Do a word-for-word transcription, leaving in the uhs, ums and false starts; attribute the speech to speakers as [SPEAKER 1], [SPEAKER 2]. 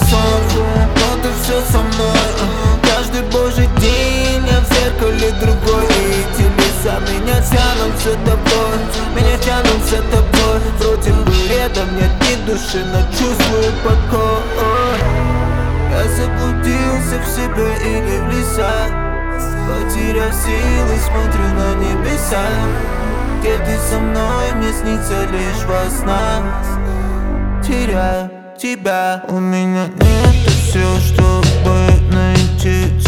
[SPEAKER 1] сон, но ты все со мной. Каждый божий день я в зеркале другой, и телеса меня тянут за тобой, меня тянут за тобой. Вроде бы рядом нет ни души, но чувствую покой. Я заблудился в себе или в леса, потеряв силы, смотрю на небеса. Где ты со мной, мне снится лишь во снах. Теряю тебя, у меня нет сил, чтобы найти